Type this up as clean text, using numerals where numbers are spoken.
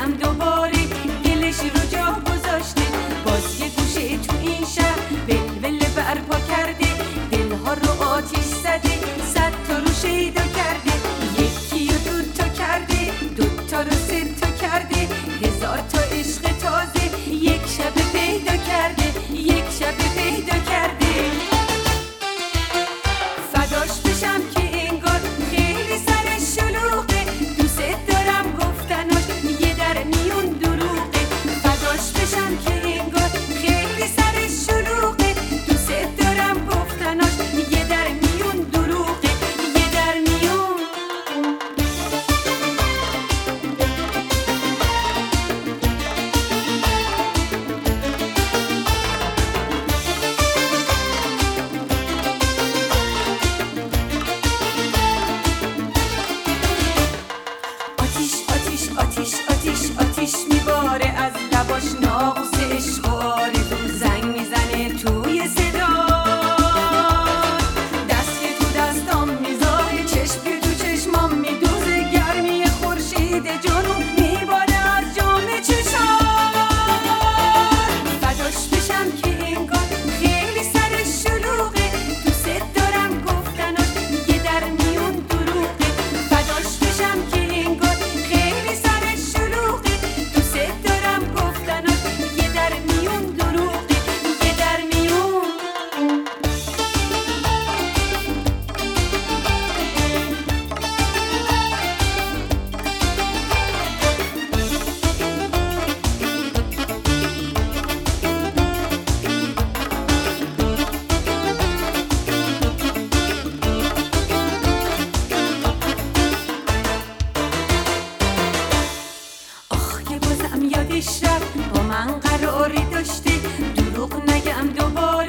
نگم دوباره دلش رو جا گذاشته. باز یه گوشه تو این شهر ولول برپا کرده، دلها رو آتیش زده، 100 تا رو شیدا کرده. یکی و 2 تا کرده، 2 تا رو 3 تا کرده، 1000 تا عشق تازه یک شب پیدا کرده، یک شب پیدا کرده. فداش بشم که انگار خیلی سرش شلوغه، دوست دارم گفتناش یه در میون دروغه. فداش بشم که انگار خیلی سرش شلوغه، دوست دارم گفتناش یه در میون دروغه، یه در میون. آتیش آتیش آتیش آتیش آتیش میباره از لباش، ناقوس عشق و آرزو زنگ میزنه توی صدا. دست که تو دستام میذاره، چشم که تو چشمام میدوزه، گرمی خورشید جنوب میباره از جام چشام. فداش بشم که انگار خیلی سرش شلوغه، دوست دارم گفتناش یه در میون دروغه. فداش بشم که انگار خیلی سرش شلوغه، دوست دارم گفتناش یه در میون دروغه، یه در میون. آخ که بازم یادش رفت با من قراری داشته، دروغ نگم دوباره